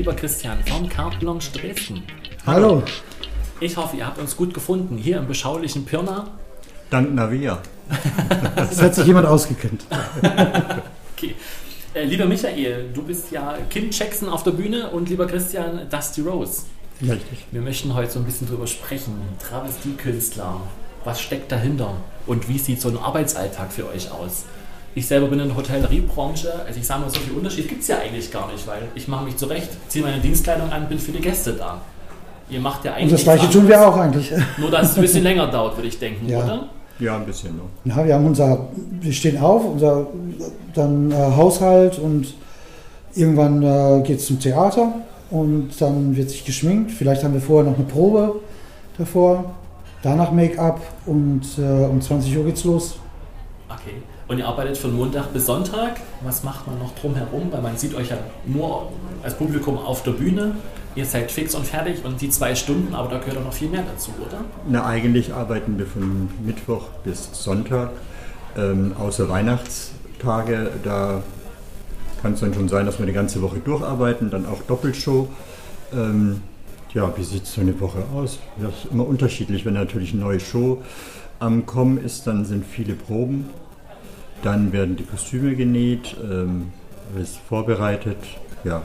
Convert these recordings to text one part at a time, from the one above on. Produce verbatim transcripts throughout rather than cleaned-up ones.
lieber Christian von Carte Blanche Dresden. Hallo. Hallo. Ich hoffe, ihr habt uns gut gefunden, hier im beschaulichen Pirna. Dank Navia. Das hat sich jemand ausgekennt. Okay. Äh, lieber Michael, du bist ja Kim Jackson auf der Bühne und lieber Christian, Dusty Rose. Richtig. Wir möchten heute so ein bisschen drüber sprechen. Travestiekünstler, was steckt dahinter und wie sieht so ein Arbeitsalltag für euch aus? Ich selber bin in der Hotelleriebranche, also ich sage mal, so viel Unterschied gibt es ja eigentlich gar nicht, weil ich mache mich zurecht, ziehe meine Dienstkleidung an, bin für die Gäste da. Ihr macht ja eigentlich. Und das gleiche tun wir auch eigentlich. Nur, dass es ein bisschen länger dauert, würde ich denken, ja. oder? Ja, ein bisschen noch. Ja, wir haben unser, wir stehen auf, unser dann äh, Haushalt und irgendwann äh, geht es zum Theater und dann wird sich geschminkt. Vielleicht haben wir vorher noch eine Probe davor, danach Make-up und äh, um zwanzig Uhr geht's los. Okay. Und ihr arbeitet von Montag bis Sonntag. Was macht man noch drumherum? Weil man sieht euch ja nur als Publikum auf der Bühne. Ihr seid fix und fertig und die zwei Stunden, aber da gehört auch noch viel mehr dazu, oder? Na, eigentlich arbeiten wir von Mittwoch bis Sonntag, ähm, außer Weihnachtstage. Da kann es dann schon sein, dass wir die ganze Woche durcharbeiten, dann auch Doppelshow. Ähm, ja, wie sieht so eine Woche aus? Das ist immer unterschiedlich. Wenn natürlich eine neue Show am Kommen ist, dann sind viele Proben. Dann werden die Kostüme genäht, ähm, alles vorbereitet, ja.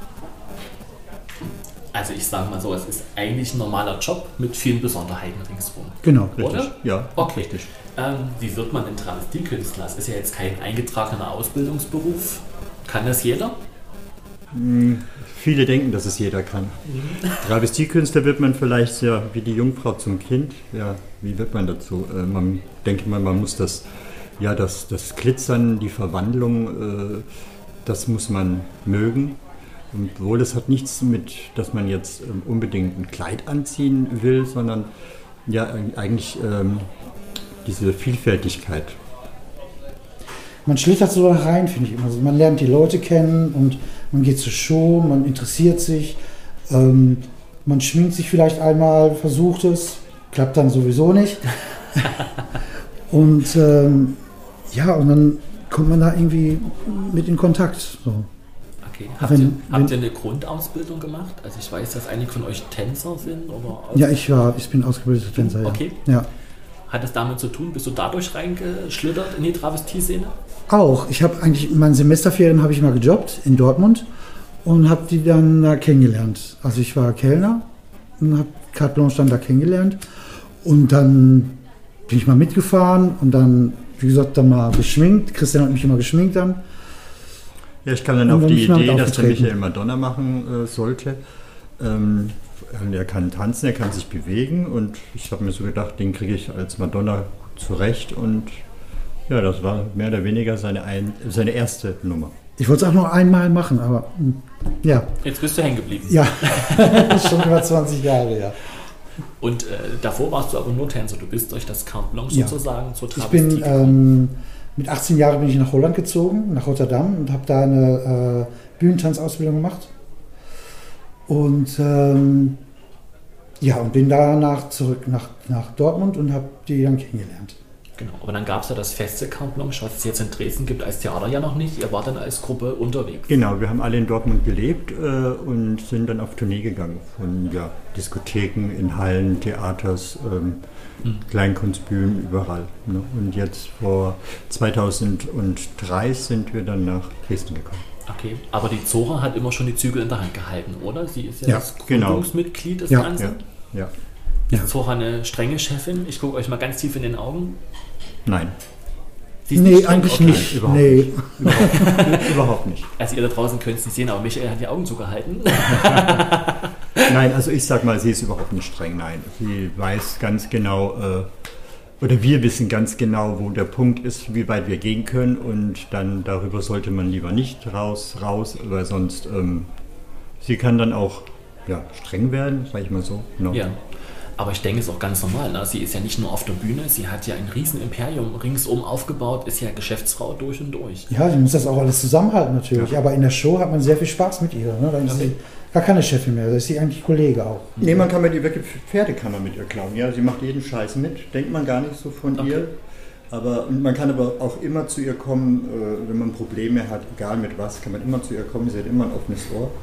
Also ich sage mal so, es ist eigentlich ein normaler Job mit vielen Besonderheiten ringsherum. Genau. Oder? Richtig. Ja, okay. Richtig. Ähm, wie wird man denn Travestiekünstler? Das ist ja jetzt kein eingetragener Ausbildungsberuf. Kann das jeder? Hm, viele denken, dass es jeder kann. Mhm. Travestiekünstler wird man vielleicht ja wie die Jungfrau zum Kind. Ja, wie wird man dazu? Äh, man denke mal, man muss das, ja, das, das Glitzern, die Verwandlung, äh, das muss man mögen. Obwohl es hat nichts mit, dass man jetzt ähm, unbedingt ein Kleid anziehen will, sondern ja eigentlich ähm, diese Vielfältigkeit. Man schlittert so rein, finde ich immer. Also man lernt die Leute kennen und man geht zur Show, man interessiert sich, ähm, man schminkt sich vielleicht einmal, versucht es, klappt dann sowieso nicht. und ähm, ja, und dann kommt man da irgendwie mit in Kontakt. So. Okay. Habt, wenn, ihr, habt ihr eine Grundausbildung gemacht? Also ich weiß, dass einige von euch Tänzer sind. Oder ja, ich war, ich bin ausgebildeter Tänzer. Okay. Ja. Hat es damit zu tun? Bist du dadurch reingeschlittert in die Travestie-Szene? Auch. Ich habe eigentlich in meinen Semesterferien habe ich mal gejobbt in Dortmund und habe die dann da kennengelernt. Also ich war Kellner und habe Carte Blanche dann da kennengelernt und dann bin ich mal mitgefahren und dann, wie gesagt, dann mal geschminkt. Christian hat mich immer geschminkt dann. Ja, ich kam dann und auf die Idee, dass der Michael Madonna machen äh, sollte. Ähm, er kann tanzen, er kann sich bewegen und ich habe mir so gedacht, den kriege ich als Madonna zurecht und ja, das war mehr oder weniger seine, ein, seine erste Nummer. Ich wollte es auch noch einmal machen, aber ja. Jetzt bist du hängen geblieben. Ja, schon über zwanzig Jahre, ja. Und äh, davor warst du aber nur Tänzer, du bist durch das Carte Blanche ja. sozusagen zur Travestie Ich bin, ähm, mit achtzehn Jahren bin ich nach Holland gezogen, nach Rotterdam und habe da eine äh, Bühnentanzausbildung gemacht. Und ähm, ja, und bin danach zurück nach, nach Dortmund und habe die dann kennengelernt. Genau, aber dann gab es ja das feste Carte Blanche, was es jetzt in Dresden gibt, als Theater ja noch nicht. Ihr wart dann als Gruppe unterwegs. Genau, wir haben alle in Dortmund gelebt äh, und sind dann auf Tournee gegangen. Von ja, Diskotheken, in Hallen, Theaters, ähm, mhm. Kleinkunstbühnen, überall. Ne? Und jetzt vor zweitausenddrei sind wir dann nach Dresden gekommen. Okay, aber die Zora hat immer schon die Zügel in der Hand gehalten, oder? Sie ist ja, ja das Gründungsmitglied genau. des ja, Ganzen. Ja, ja. Ist ja. Zora eine strenge Chefin? Ich gucke euch mal ganz tief in den Augen. Nein. Sie ist nee, nicht eigentlich okay. nicht. Überhaupt, nee. nicht. Überhaupt, überhaupt nicht. Also ihr da draußen könnt es nicht sehen, aber Michael hat die Augen zugehalten. Nein, also ich sag mal, sie ist überhaupt nicht streng. Nein, sie weiß ganz genau, äh, oder wir wissen ganz genau, wo der Punkt ist, wie weit wir gehen können und dann darüber sollte man lieber nicht raus, raus, weil sonst, ähm, sie kann dann auch ja, streng werden, sag ich mal so. No. Ja. Aber ich denke, es ist auch ganz normal. Ne? Sie ist ja nicht nur auf der Bühne, sie hat ja ein riesen Imperium ringsum aufgebaut, ist ja Geschäftsfrau durch und durch. Ja, sie muss das auch alles zusammenhalten natürlich. Ja. Aber in der Show hat man sehr viel Spaß mit ihr. Ne? Dann ist okay. sie gar keine Chefin mehr, da ist sie eigentlich Kollege auch. Nee, man kann mit ihr wirklich Pferde kann man mit ihr klauen. Ja, sie macht jeden Scheiß mit, denkt man gar nicht so von okay. ihr. Aber man kann aber auch immer zu ihr kommen, wenn man Probleme hat, egal mit was, kann man immer zu ihr kommen, sie hat immer ein offenes Ohr.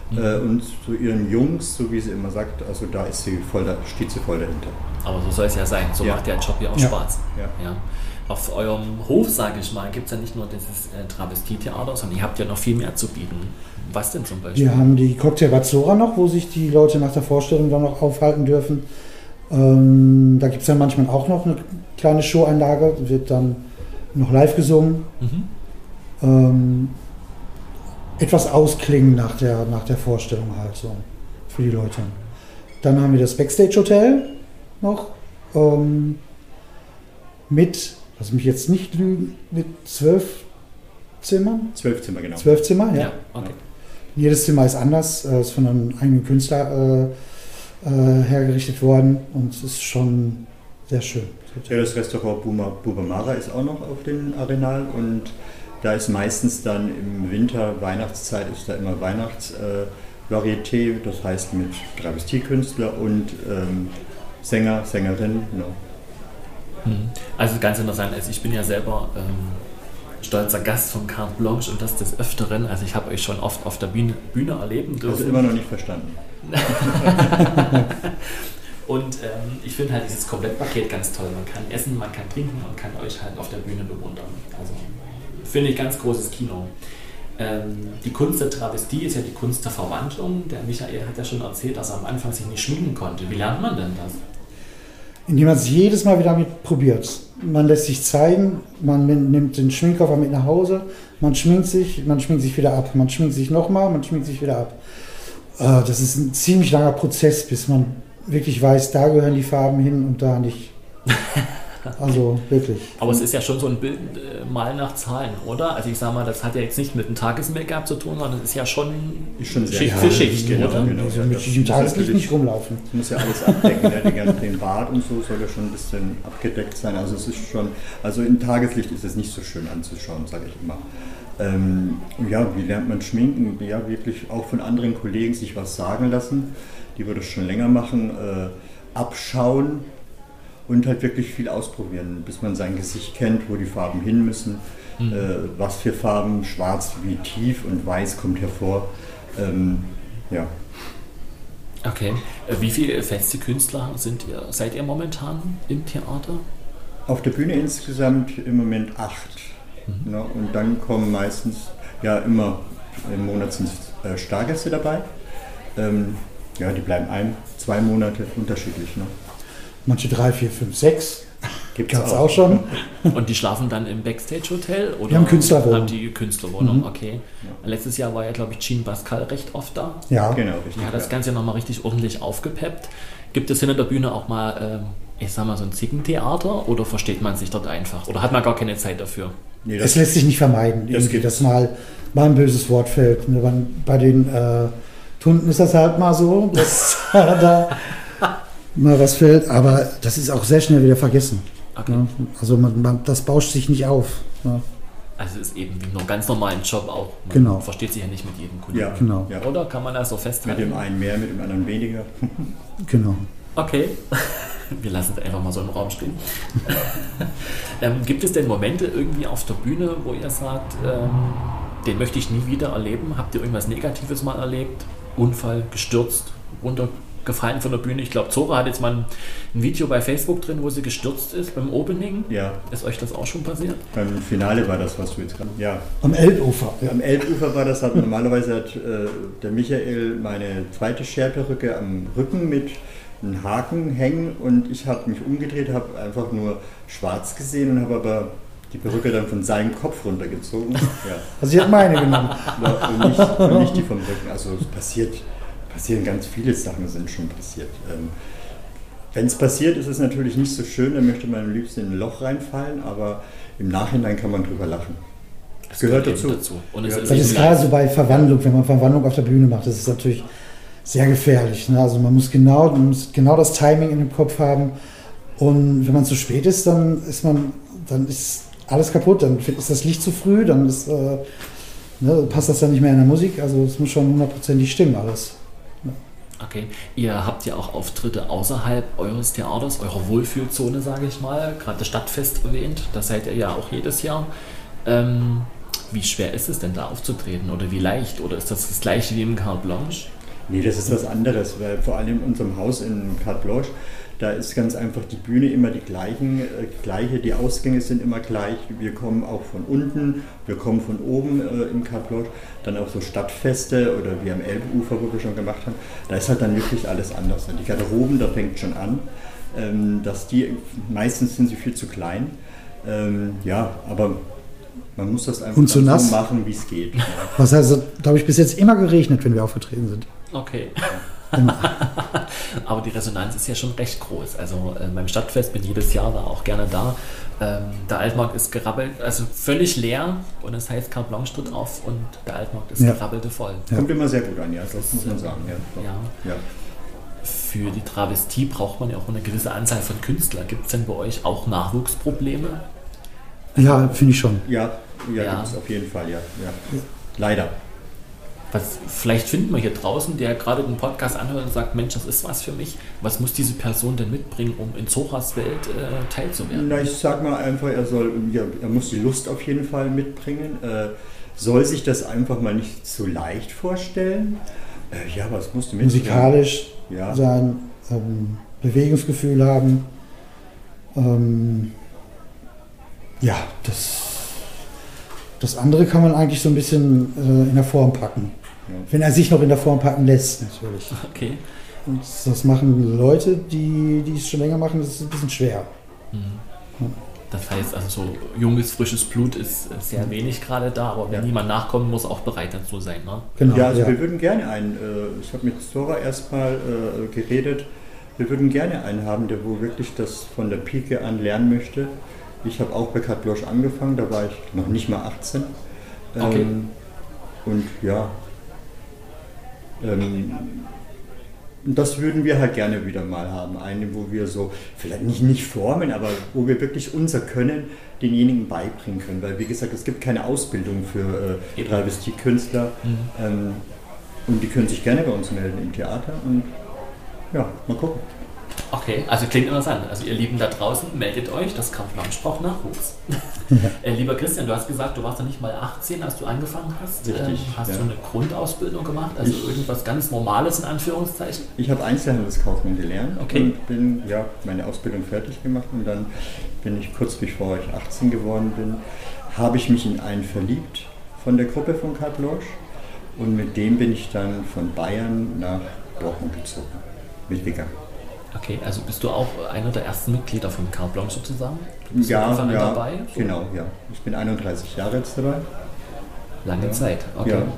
Mhm. Äh, und zu ihren Jungs, so wie sie immer sagt, also da ist sie voll, da steht sie voll dahinter. Aber so soll es ja sein, so ja. macht der Job ja auch ja. Spaß. Ja. Ja. Auf eurem Hof, sage ich mal, gibt es ja nicht nur dieses äh, Travestietheater, sondern ihr habt ja noch viel mehr zu bieten. Was denn zum Beispiel? Wir haben die Cocktail Bazzora noch, wo sich die Leute nach der Vorstellung dann noch aufhalten dürfen. Ähm, da gibt es ja manchmal auch noch eine kleine Showeinlage, wird dann noch live gesungen. Mhm. Ähm, etwas ausklingen nach der, nach der Vorstellung halt so für die Leute. Dann haben wir das Backstage-Hotel noch ähm, mit, lass mich jetzt nicht lügen, mit zwölf Zimmern? Zwölf Zimmer, genau. Zwölf Zimmer, ja. ja okay. Jedes Zimmer ist anders, äh, ist von einem eigenen Künstler äh, äh, hergerichtet worden und es ist schon sehr schön. Ja, das Restaurant Bubamara ist auch noch auf dem Arenal und da ist meistens dann im Winter, Weihnachtszeit, ist da immer Weihnachtsvarieté, äh, das heißt mit Travestiekünstler und ähm, Sänger, Sängerin. No. Also ganz interessant, also ich bin ja selber ähm, stolzer Gast von Carte Blanche und das des Öfteren, also ich habe euch schon oft auf der Bühne, Bühne erleben dürfen. Also immer noch nicht verstanden. Und ähm, ich finde halt dieses Komplettpaket ganz toll. Man kann essen, man kann trinken, man kann euch halt auf der Bühne bewundern. Also finde ich ganz großes Kino. Ähm, die Kunst der Travestie ist ja die Kunst der Verwandlung. Der Michael hat ja schon erzählt, dass er am Anfang sich nicht schminken konnte. Wie lernt man denn das? Indem man es jedes Mal wieder mit probiert. Man lässt sich zeigen, man nimmt den Schminkkoffer mit nach Hause, man schminkt sich, man schminkt sich wieder ab, man schminkt sich nochmal, man schminkt sich wieder ab. Äh, das ist ein ziemlich langer Prozess, bis man wirklich weiß, da gehören die Farben hin und da nicht. Also wirklich. Aber es ist ja schon so ein Bild äh, mal nach Zahlen, oder? Also ich sag mal, das hat ja jetzt nicht mit dem Tages-Make-up zu tun, sondern es ist ja schon, ist schon Schicht ja, für Schicht. Genau, oder? genau, Also ja, mit diesem Tageslicht nicht rumlaufen. Es muss ja alles abdecken, ja, die ganze, den Bart und so soll ja schon ein bisschen abgedeckt sein. Also es ist schon, also im Tageslicht ist es nicht so schön anzuschauen, sage ich immer. Ähm, ja, wie lernt man schminken? Ja, wirklich auch von anderen Kollegen sich was sagen lassen, die wir das schon länger machen, äh, abschauen. Und halt wirklich viel ausprobieren, bis man sein Gesicht kennt, wo die Farben hin müssen, mhm. äh, was für Farben, schwarz wie tief und weiß kommt hervor. Ähm, ja. Okay. Wie viele feste Künstler sind ihr, seid ihr momentan im Theater? Auf der Bühne insgesamt im Moment acht. Mhm. Ne? Und dann kommen meistens, ja immer im Monat sind äh, Stargäste dabei. Ähm, ja, die bleiben ein, zwei Monate unterschiedlich. Ne? Manche drei, vier, fünf, sechs. Gibt es auch. auch schon. Und die schlafen dann im Backstage-Hotel? Oder die haben Künstlerwohnung. Haben die Künstlerwohnung, mhm. okay. Ja. Letztes Jahr war ja, glaube ich, Jean Pascal recht oft da. Ja, genau. Richtig, die hat das ja. Ganze nochmal richtig ordentlich aufgepeppt. Gibt es hinter der Bühne auch mal, äh, ich sag mal, so ein Zickentheater oder versteht man sich dort einfach? Oder hat man gar keine Zeit dafür? Nee, das es lässt sich nicht vermeiden, das geht. dass mal, mal ein böses Wort fällt. Bei den äh, Tunden ist das halt mal so, dass da mal was fällt, aber das ist auch sehr schnell wieder vergessen. Okay. Ja, also man, man, das bauscht sich nicht auf. Ja. Also es ist eben wie einen ganz normalen Job auch. Man genau. versteht sich ja nicht mit jedem Kunden. Ja, genau. Ja. Oder kann man das so festhalten? Mit dem einen mehr, mit dem anderen weniger. Genau. Okay, wir lassen es einfach mal so im Raum stehen. ähm, gibt es denn Momente irgendwie auf der Bühne, wo ihr sagt, ähm, den möchte ich nie wieder erleben? Habt ihr irgendwas Negatives mal erlebt? Unfall, gestürzt, runtergefallen von der Bühne? Ich glaube, Zora hat jetzt mal ein, ein Video bei Facebook drin, wo sie gestürzt ist beim Opening. Ja. Ist euch das auch schon passiert? Beim Finale war das, was du jetzt gerade... Ja. Am Elbufer. Ja. Am Elbufer war das, hat, normalerweise hat äh, der Michael meine zweite Scherperücke am Rücken mit einen Haken hängen und ich habe mich umgedreht, habe einfach nur schwarz gesehen und habe aber die Perücke dann von seinem Kopf runtergezogen. Ja. Also sie hat meine genommen. und, nicht, und nicht die vom Rücken. Also es passiert, passieren ganz viele Sachen, sind schon passiert. Ähm, Wenn es passiert, ist es natürlich nicht so schön, dann möchte man am liebsten in ein Loch reinfallen, aber im Nachhinein kann man drüber lachen. Das gehört dazu. dazu. Und es das ist gerade so bei Verwandlung, wenn man Verwandlung auf der Bühne macht, das ist natürlich sehr gefährlich. Ne? Also man muss, genau, man muss genau das Timing in dem Kopf haben und wenn man zu spät ist, dann ist man, dann ist alles kaputt, dann ist das Licht zu früh, dann ist, äh, ne, passt das dann nicht mehr in der Musik, also es muss schon hundertprozentig stimmen alles. Ja. Okay, ihr habt ja auch Auftritte außerhalb eures Theaters, eurer Wohlfühlzone, sage ich mal, gerade das Stadtfest erwähnt, das seid ihr ja auch jedes Jahr. Ähm, Wie schwer ist es denn da aufzutreten oder wie leicht? Oder ist das das gleiche wie im Carte Blanche? Nee, das ist was anderes, weil vor allem in unserem Haus in Carte Blanche, da ist ganz einfach die Bühne immer die gleichen, äh, gleiche, die Ausgänge sind immer gleich. Wir kommen auch von unten, wir kommen von oben äh, in Carte Blanche, dann auch so Stadtfeste oder wie am Elbufer, wo wir schon gemacht haben. Da ist halt dann wirklich alles anders. Die Garderoben, da fängt schon an, ähm, dass die, meistens sind sie viel zu klein. Ähm, ja, aber man muss das einfach so nass? so machen, wie es geht. Ja. Was heißt, da habe ich bis jetzt immer geregnet, wenn wir aufgetreten sind. Okay. Aber die Resonanz ist ja schon recht groß. Also äh, beim Stadtfest bin ich jedes Jahr da auch gerne da. Ähm, der Altmarkt ist gerabbelt, also völlig leer und es heißt Carte Blanche tritt auf und der Altmarkt ist ja. gerabbelte voll. Ja. Kommt immer sehr gut an, ja, das muss man sagen. Ja. Ja. Ja. Für die Travestie braucht man ja auch eine gewisse Anzahl von Künstlern. Gibt es denn bei euch auch Nachwuchsprobleme? Ja, finde ich schon. Ja, ja, Ja. gibt es auf jeden Fall, ja. ja. Leider. Was, vielleicht finden wir hier draußen, der gerade den Podcast anhört und sagt, Mensch, das ist was für mich. Was muss diese Person denn mitbringen, um in Zoras Welt äh, teilzuwerden? Na, ich sag mal einfach, er soll, ja, er muss die Lust auf jeden Fall mitbringen. Äh, soll sich das einfach mal nicht so leicht vorstellen. Äh, ja, was musst du mitbringen? Musikalisch Ja. sein, ähm, Bewegungsgefühl haben. Ähm, ja, das, das andere kann man eigentlich so ein bisschen äh, in der Form packen. Ja. Wenn er sich noch in der Form packen lässt, natürlich. Okay. Und das machen Leute, die, die es schon länger machen, das ist ein bisschen schwer. Mhm. Das heißt, also so junges, frisches Blut ist sehr wenig gerade da, aber wenn Ja. niemand nachkommt, muss auch bereit dazu sein. Ne? Genau, Ja, also ja. wir würden gerne einen, äh, ich habe mit Zora erstmal äh, geredet, wir würden gerne einen haben, der wo wirklich das von der Pike an lernen möchte. Ich habe auch bei Carte Blanche angefangen, da war ich noch nicht mal achtzehn. Ähm, Okay. Und ja, ähm, das würden wir halt gerne wieder mal haben. Eine, wo wir so, vielleicht nicht, nicht formen, aber wo wir wirklich unser Können denjenigen beibringen können. Weil wie gesagt, es gibt keine Ausbildung für äh, Travestiekünstler. Mhm. Ähm, und die können sich gerne bei uns melden im Theater. Und ja, mal gucken. Okay, also klingt interessant. Also ihr Lieben da draußen, meldet euch, das Carte Blanche braucht Nachwuchs. äh, lieber Christian, du hast gesagt, du warst noch nicht mal achtzehn, als du angefangen hast. Richtig, Ähm, hast ja. du eine Grundausbildung gemacht, also Ich- irgendwas ganz Normales in Anführungszeichen? Ich habe Einzelhandelskaufmann gelernt Okay. und bin ja, meine Ausbildung fertig gemacht. Und dann bin ich kurz bevor ich achtzehn geworden bin, habe ich mich in einen verliebt von der Gruppe von Carte Blanche. Und mit dem bin ich dann von Bayern nach Dortmund gezogen, mitgegangen. Okay, also bist du auch einer der ersten Mitglieder von Carte Blanche sozusagen? Du bist von Ja, Anfang an ja, dabei? So genau, ja. Ich bin einunddreißig Jahre jetzt dabei. Lange Ja. Zeit, okay. Ja.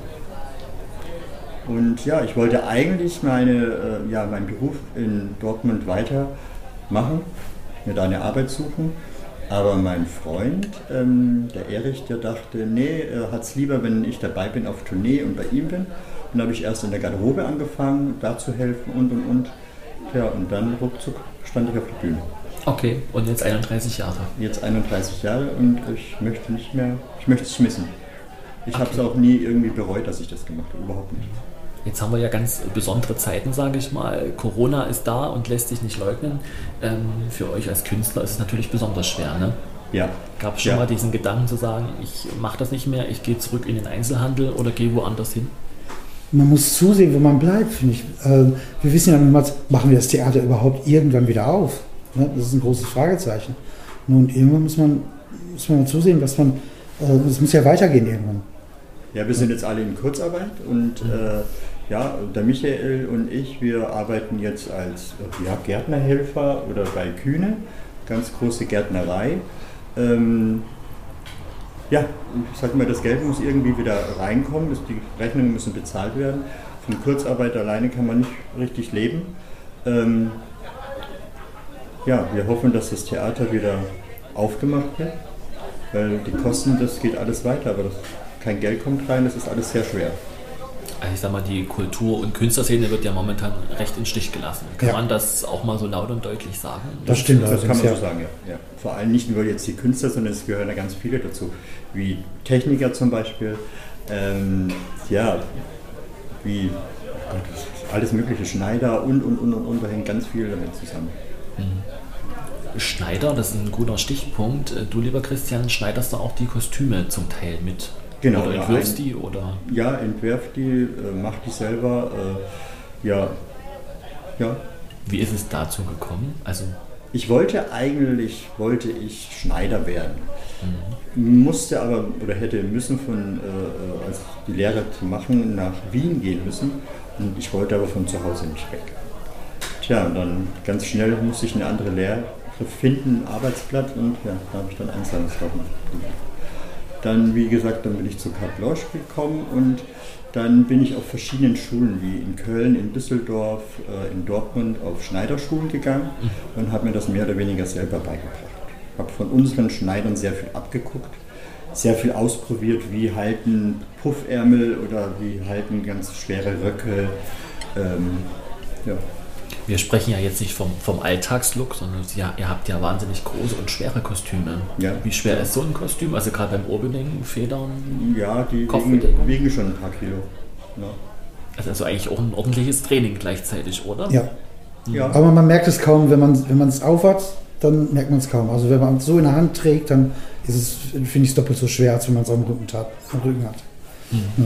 Und ja, ich wollte eigentlich meine, äh, ja, meinen Beruf in Dortmund weitermachen, mir da eine Arbeit suchen. Aber mein Freund, ähm, der Erich, der dachte, nee, er hat es lieber, wenn ich dabei bin auf Tournee und bei ihm bin. Und dann habe ich erst in der Garderobe angefangen, da zu helfen und und und. Ja, und dann ruckzuck stand ich auf der Bühne. Okay, und jetzt einunddreißig Jahre. Jetzt einunddreißig Jahre und ich möchte nicht mehr, ich möchte es missen. Ich habe es Okay. auch nie irgendwie bereut, dass ich das gemacht habe, überhaupt nicht. Jetzt haben wir ja ganz besondere Zeiten, sage ich mal. Corona ist da und lässt sich nicht leugnen. Ähm, für euch als Künstler ist es natürlich besonders schwer. Ne? Ja. Gab es schon Ja. mal diesen Gedanken zu sagen, ich mache das nicht mehr, ich gehe zurück in den Einzelhandel oder gehe woanders hin? Man muss zusehen, wo man bleibt, finde ich. Ähm, wir wissen ja niemals, machen wir das Theater überhaupt irgendwann wieder auf? Ne? Das ist ein großes Fragezeichen. Und irgendwann muss man, muss man mal zusehen, was man, äh, es muss ja weitergehen irgendwann. Ja, wir sind jetzt alle in Kurzarbeit und äh, ja, der Michael und ich, wir arbeiten jetzt als äh, ja, Gärtnerhelfer oder bei Kühne, ganz große Gärtnerei. Ähm, ja, ich sag mal, das Geld muss irgendwie wieder reinkommen, die Rechnungen müssen bezahlt werden. Von Kurzarbeit alleine kann man nicht richtig leben. Ähm, ja, wir hoffen, dass das Theater wieder aufgemacht wird, weil die Kosten, das geht alles weiter, aber das, kein Geld kommt rein, das ist alles sehr schwer. Also ich sag mal, die Kultur- und Künstlerszene wird ja momentan recht in Stich gelassen. Kann Ja. man das auch mal so laut und deutlich sagen? Das stimmt Das kann man allerdings, so ja. sagen, ja. ja. Vor allem nicht nur jetzt die Künstler, sondern es gehören ja ganz viele dazu, wie Techniker zum Beispiel, ähm, ja, wie oh Gott, das ist alles mögliche, Schneider und, und, und, und, und, da hängt ganz viel damit zusammen. Schneider, das ist ein guter Stichpunkt. Du, lieber Christian, schneiderst du auch die Kostüme zum Teil mit? Genau, oder ja, entwirfst ein- die? Oder? Ja, entwerf die, äh, mach die selber. Äh, ja, ja. Wie ist es dazu gekommen? Also, Ich wollte eigentlich, wollte ich Schneider werden. Musste aber, oder hätte müssen von, äh, als die Lehre zu machen, nach Wien gehen müssen. Und ich wollte aber von zu Hause nicht weg. Tja, und dann ganz schnell musste ich eine andere Lehre finden, ein Arbeitsblatt, und ja, da habe ich dann Einzelhandelskaufmann gemacht. Dann, wie gesagt, dann bin ich zur Carte Blanche gekommen, und dann bin ich auf verschiedenen Schulen, wie in Köln, in Düsseldorf, äh, in Dortmund, auf Schneiderschulen gegangen und habe mir das mehr oder weniger selber beigebracht. Habe von unseren Schneidern sehr viel abgeguckt, sehr viel ausprobiert, wie halten Puffärmel oder wie halten ganz schwere Röcke. Ähm, ja. wir sprechen ja jetzt nicht vom, vom Alltagslook, sondern ja, ihr habt ja wahnsinnig große und schwere Kostüme. Ja. Wie schwer ist so ein Kostüm? Also gerade beim Opening, Federn? Ja, die wiegen, Kopfbedeckung? wiegen schon ein paar Kilo. Ja. Also, also eigentlich auch ein ordentliches Training gleichzeitig, oder? Ja. Ja. Aber man merkt es kaum, wenn man wenn man es aufhat, dann merkt man es kaum. Also wenn man es so in der Hand trägt, dann ist es, finde ich, es doppelt so schwer, als wenn man es am Rücken, tat, am Rücken hat. Ja.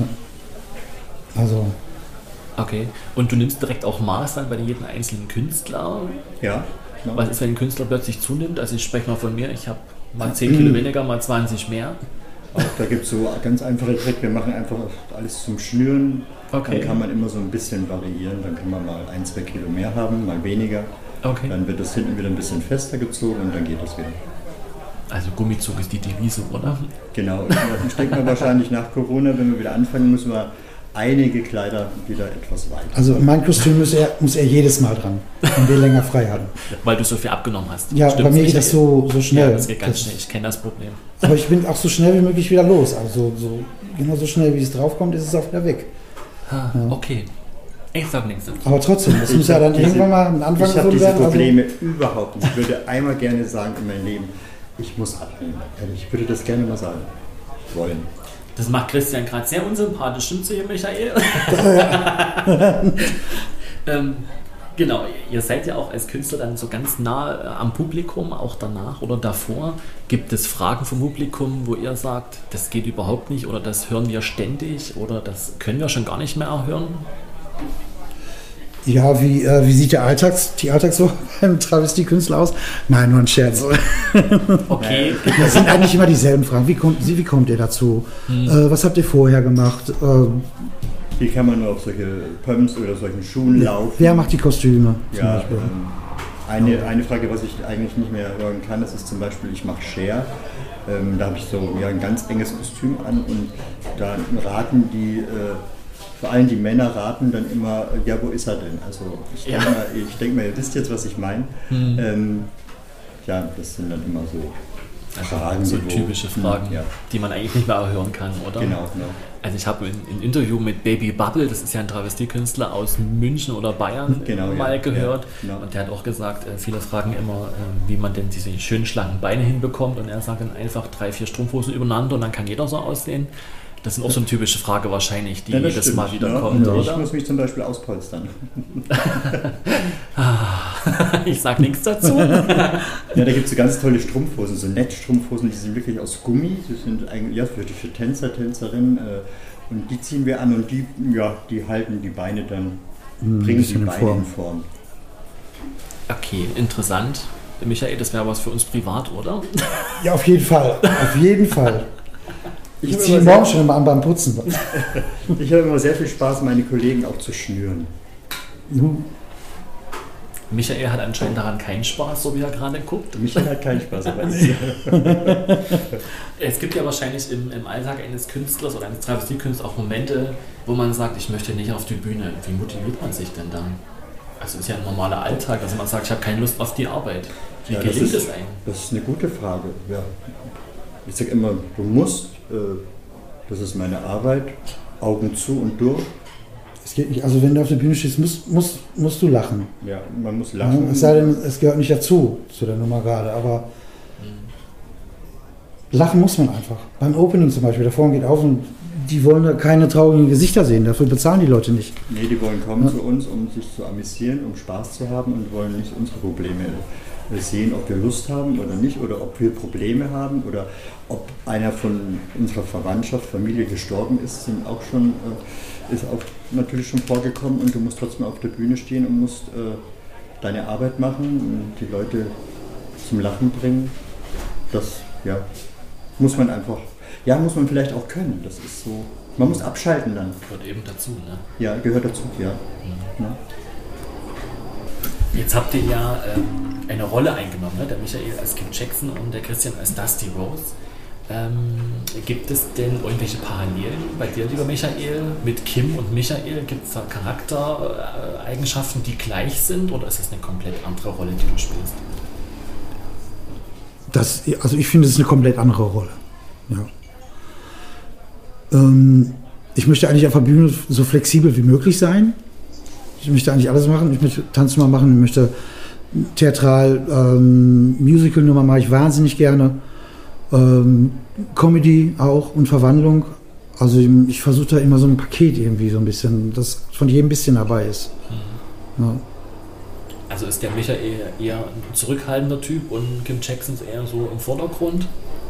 Also, Okay. Und du nimmst direkt auch Maß dann bei jedem einzelnen Künstler? Ja. Genau. Was ist, wenn ein Künstler plötzlich zunimmt? Also ich spreche mal von mir, ich habe mal zehn Kilo weniger, mal zwanzig mehr. Auch da gibt es so ganz einfache Trick. Wir machen einfach alles zum Schnüren. Okay. Dann kann man immer so ein bisschen variieren. Dann kann man mal ein, zwei Kilo mehr haben, mal weniger. Okay. Dann wird das hinten wieder ein bisschen fester gezogen und dann geht das wieder. Also Gummizug ist die Devise, oder? Genau. Ich denke mal, wahrscheinlich nach Corona, wenn wir wieder anfangen, müssen wir einige Kleider wieder etwas weiter. also mein Kostüm muss er, muss er jedes Mal dran, wenn wir länger frei haben. Weil du so viel abgenommen hast. Ja, Stimmt's bei mir nicht? geht das so, so schnell. Ja, das geht ganz Das- schnell. Ich kenne das Problem. Aber ich bin auch so schnell wie möglich wieder los. Also so, genauso schnell wie es draufkommt, ist es auch wieder weg. Ha, okay. Ich sag nichts dazu. Aber trotzdem, das muss ja hab dann diese- irgendwann mal ein Anfang Ich habe gefunden diese werden. Probleme überhaupt nicht. Ich würde einmal gerne sagen in meinem Leben, ich muss abnehmen. Ehrlich, ich würde das gerne mal sagen wollen. Das macht Christian gerade sehr unsympathisch. Stimmt's hier, Michael? ähm, genau, ihr seid ja auch als Künstler dann so ganz nah äh, am Publikum, auch danach oder davor. Gibt es Fragen vom Publikum, wo ihr sagt, das geht überhaupt nicht oder das hören wir ständig oder das können wir schon gar nicht mehr erhören? Ja, wie, äh, wie sieht der Alltags, die Alltagswoche beim Travestiekünstler aus? Nein, nur ein Scherz. Okay, Das sind eigentlich immer dieselben Fragen. Wie kommt, wie kommt ihr dazu? Äh, was habt ihr vorher gemacht? Äh, Hier kann man nur auf solche Pumps oder solchen Schuhen laufen. wer macht die Kostüme zum Ja, Beispiel? ähm, eine, eine Frage, was ich eigentlich nicht mehr hören kann, das ist zum Beispiel, ich mache Share. Ähm, da habe ich so ja, ein ganz enges Kostüm an und da raten die, äh, vor allem die Männer raten dann immer, ja, wo ist er denn? Also ich denke Ja. mal, ich denk mal, ihr wisst jetzt, was ich meine. Mhm. Ähm, ja, das sind dann immer so Fragen. so die wo- typische Fragen, Ja, die man eigentlich nicht mehr erhören kann, oder? genau, genau. Also ich habe ein, ein Interview mit Baby Bubble, das ist ja ein Travestiekünstler aus München oder Bayern, Genau, ja. mal gehört. Ja, genau. Und der hat auch gesagt, äh, viele fragen immer, äh, wie man denn diese schönen schlanken Beine hinbekommt. Und er sagt dann einfach drei, vier Strumpfhosen übereinander und dann kann jeder so aussehen. Das sind auch so eine typische Frage wahrscheinlich, die Ja, das jedes stimmt, Mal wieder ja. kommt, Und ich oder? muss mich zum Beispiel auspolstern. Ich sag nichts dazu. Ja, da gibt es so ganz tolle Strumpfhosen, so Netzstrumpfhosen, die sind wirklich aus Gummi, die sind eigentlich ja, für, für Tänzer, Tänzerinnen äh, und die ziehen wir an und die, ja, die halten die Beine dann, Ein bringen die bisschen in Beine Form. in Form. Okay, interessant. Michael, das wäre was für uns privat, oder? Ja, auf jeden Fall. Auf jeden Fall. Ich habe ziehe immer morgen sehr- schon mal an beim Putzen. Ich habe immer sehr viel Spaß, meine Kollegen auch zu schnüren. Michael hat anscheinend daran keinen Spaß, so wie er gerade guckt. Michael hat keinen Spaß, aber ich. Es gibt ja wahrscheinlich im, im Alltag eines Künstlers oder eines Travestiekünstlers auch Momente, wo man sagt, ich möchte nicht auf die Bühne. Wie motiviert man sich denn dann? Also ist ja ein normaler Alltag, dass man sagt, ich habe keine Lust auf die Arbeit. Wie Ja, das gelingt ist- es einem? Das ist eine gute Frage. Ja. Ich sage immer, du musst, äh, das ist meine Arbeit, Augen zu und durch. Es geht nicht. Also wenn du auf der Bühne stehst, musst, musst, musst du lachen. Ja, man muss Ja, lachen. es sei denn, es gehört nicht dazu, zu der Nummer gerade. Aber lachen muss man einfach. Beim Opening zum Beispiel, der Vorhang geht auf und die wollen da keine traurigen Gesichter sehen. Dafür bezahlen die Leute nicht. Nee, die wollen kommen Ja. zu uns, um sich zu amüsieren, um Spaß zu haben und wollen nicht unsere Probleme sehen, ob wir Lust haben oder nicht, oder ob wir Probleme haben, oder ob einer von unserer Verwandtschaft, Familie gestorben ist, sind auch schon, äh, ist auch natürlich schon vorgekommen, und du musst trotzdem auf der Bühne stehen und musst äh, deine Arbeit machen und die Leute zum Lachen bringen. Das, ja, muss man einfach, ja, muss man vielleicht auch können. Das ist so, man muss abschalten dann. Gehört eben dazu, ne? Ja, gehört dazu, ja. Mhm. ja. Jetzt habt ihr ja ähm, eine Rolle eingenommen, ne? Der Michael als Kim Jackson und der Christian als Dusty Rose. Ähm, gibt es denn irgendwelche Parallelen bei dir, lieber Michael, mit Kim und Michael? Gibt es da Charaktereigenschaften, die gleich sind, oder ist das eine komplett andere Rolle, die du spielst? Das, also ich finde, es ist eine komplett andere Rolle. Ja. Ähm, ich möchte eigentlich auf der Bühne so flexibel wie möglich sein. Ich möchte eigentlich alles machen. Ich möchte Tanznummer machen, ich möchte Theatral, ähm, Musical-Nummer mache ich wahnsinnig gerne. Ähm, Comedy auch und Verwandlung. Also ich, ich versuche da immer so ein Paket irgendwie so ein bisschen, das von jedem ein bisschen dabei ist. Mhm. Ja. Also ist der Michael eher ein zurückhaltender Typ und Kim Jackson ist eher so im Vordergrund?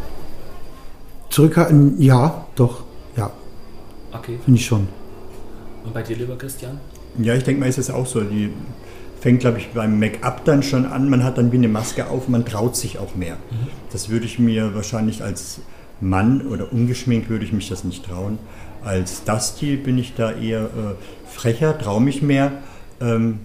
Zurückhaltend, ja, doch, ja. Okay. Finde ich schon. Und bei dir, lieber Christian? Ja, ich denke mal, ist es auch so. Die fängt, glaube ich, beim Make-up dann schon an. Man hat dann wie eine Maske auf, man traut sich auch mehr. Mhm. Das würde ich mir wahrscheinlich als Mann oder ungeschminkt würde ich mich das nicht trauen. Als Dusty bin ich da eher äh, frecher, traue mich mehr. Ähm,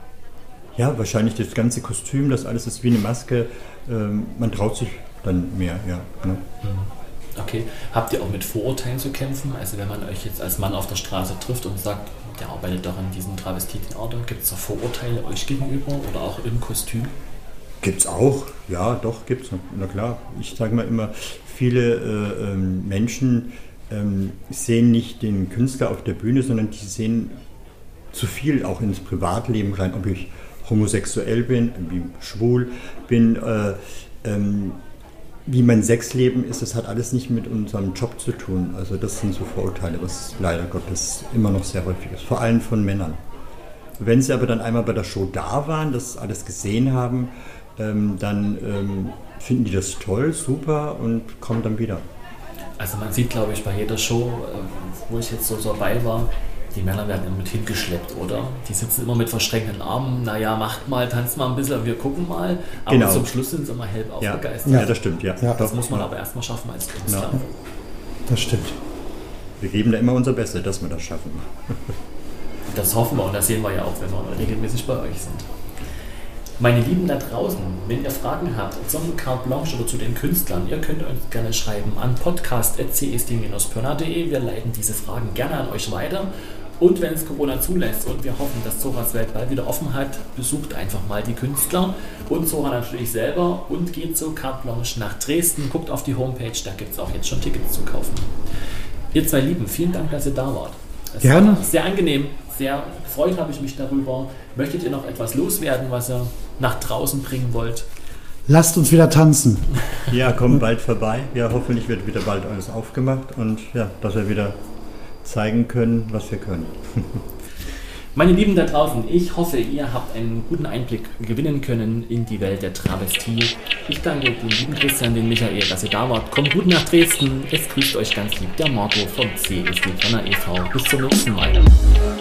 ja, wahrscheinlich das ganze Kostüm, das alles ist wie eine Maske. Ähm, man traut sich dann mehr, ja. Ne? Mhm. Okay. Habt ihr auch mit Vorurteilen zu kämpfen? Also wenn man euch jetzt als Mann auf der Straße trifft und sagt, der arbeitet doch in diesem Travestietheater, gibt es da Vorurteile euch gegenüber oder auch im Kostüm? Gibt's auch, ja, doch, gibt's. Na klar, ich sage mal immer, viele äh, ähm, Menschen ähm, sehen nicht den Künstler auf der Bühne, sondern die sehen zu viel auch ins Privatleben rein, ob ich homosexuell bin, wie schwul bin, äh, ähm, wie mein Sexleben ist, das hat alles nicht mit unserem Job zu tun. Also das sind so Vorurteile, was leider Gottes immer noch sehr häufig ist, vor allem von Männern. Wenn sie aber dann einmal bei der Show da waren, das alles gesehen haben, ähm, dann ähm, finden die das toll, super und kommen dann wieder. Also man sieht, glaube ich, bei jeder Show, wo ich jetzt so dabei war, die Männer werden immer mit hingeschleppt, oder? Die sitzen immer mit verschränkten Armen, naja, macht mal, tanzt mal ein bisschen, wir gucken mal. Aber genau. Zum Schluss sind sie immer hell aufgegeistert. Ja, ja, das stimmt, ja. ja. Das muss man aber erstmal schaffen als Künstler. Ja. Das stimmt. Wir geben da immer unser Bestes, dass wir das schaffen. Das hoffen wir und das sehen wir ja auch, wenn wir regelmäßig bei euch sind. Meine Lieben da draußen, wenn ihr Fragen habt zum Carte Blanche oder zu den Künstlern, ihr könnt uns gerne schreiben an podcast at c s d dash pirna punkt d e. Wir leiten diese Fragen gerne an euch weiter. Und wenn es Corona zulässt und wir hoffen, dass Zoras Welt bald wieder offen hat, besucht einfach mal die Künstler und Zora natürlich selber und geht zur Carte Blanche nach Dresden. Guckt auf die Homepage, da gibt es auch jetzt schon Tickets zu kaufen. Ihr zwei Lieben, vielen Dank, dass ihr da wart. Es Gerne. War sehr angenehm, sehr gefreut habe ich mich darüber. Möchtet ihr noch etwas loswerden, was ihr nach draußen bringen wollt? Lasst uns wieder tanzen. Ja, kommt bald vorbei. Ja, hoffentlich wird wieder bald alles aufgemacht und ja, dass wir wieder zeigen können, was wir können. Meine Lieben da draußen, ich hoffe, ihr habt einen guten Einblick gewinnen können in die Welt der Travestie. Ich danke den lieben Christian, den Michael, dass ihr da wart. Kommt gut nach Dresden. Es grüßt euch ganz lieb der Marco vom C S D Pirna e V. Bis zum nächsten Mal.